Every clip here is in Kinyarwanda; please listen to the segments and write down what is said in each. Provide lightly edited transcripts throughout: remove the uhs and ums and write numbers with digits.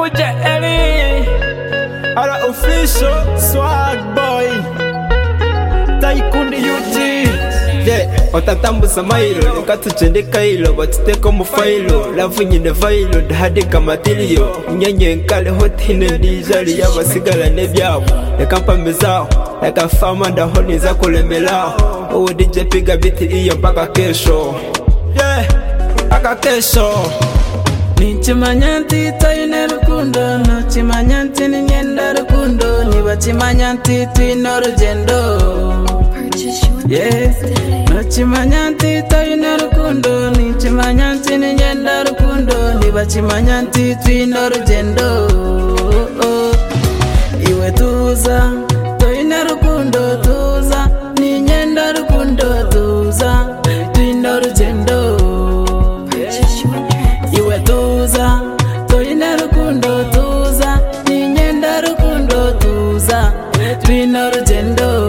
Muje Eli Ala official swag boy Taikundi UG. Yeah, watatambuza mailo Nika tuchendeka ilo Batuteko mufailo Lavu nyine vailo Dahadika matilio Nyenye nkale hotine Nijali ya basigala nebyao Eka mpambezao Eka fama ndahoni za kulemelao Uwe DJ piga biti iyo mpaka kesho. Yeah, mpaka kesho. Nichimanyanti toine rukundo Nochimanyanti ninyenda rukundo Nibachimanyanti tuino rugendo. Yeah, Nochimanyanti toine rukundo Nichimanyanti ninyenda rukundo Nibachimanyanti tuino rugendo. Iwe tuza toine rukundo tuza Ninyenda rukundo tuza tuino rugendo. Iwe tuza toine rukundo tuza Ninyenda rukundo tuza tuino rugendo.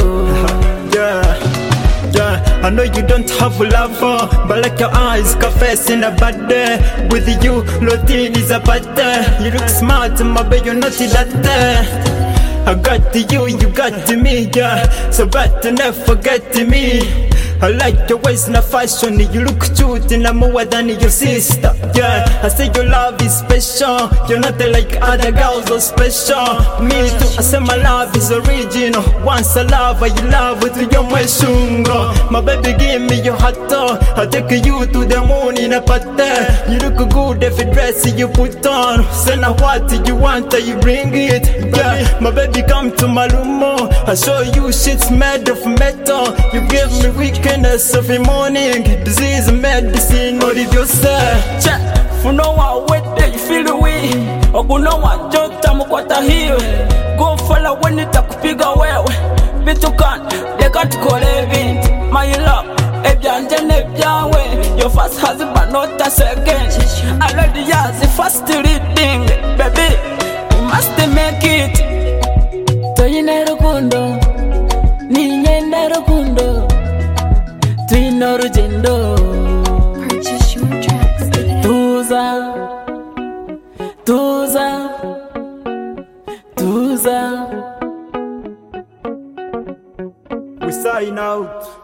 I know you don't have a lover, but like your eyes, confess in a bad day. With you, routine is a bad day. You look smart, my baby, you're not that. I got you, you got me, yeah. So bad to never forget me. I like your waist and fashion. You look cute and I'm more than your sister. Yeah, I say your love is special. You're not like other girls or special. Me too, I say my love is original. Once I love, I love with your shungo. My baby, give me your heart. I'll take you to the moon in a party. You look good every dress you put on. Say now what you want, you bring it. Yeah, my baby, come to my room. I show you shit's made of metal. You give me weekend every morning, disease medicine, what did you say? Check, funo wa wete, you feel the way. Oguno wa jota mkwata hiyo. Go follow when itakupiga wewe. Bitu kan, they can't call event. My love, ebyanje nebyawe. Your first husband, not a second. I love the years, the first reading. Baby, you must make it. Toine rukundo, ninyenda rukundo tuino rugendo. Purchase your tracks today. Tuza, tuza, tuza. We sign out.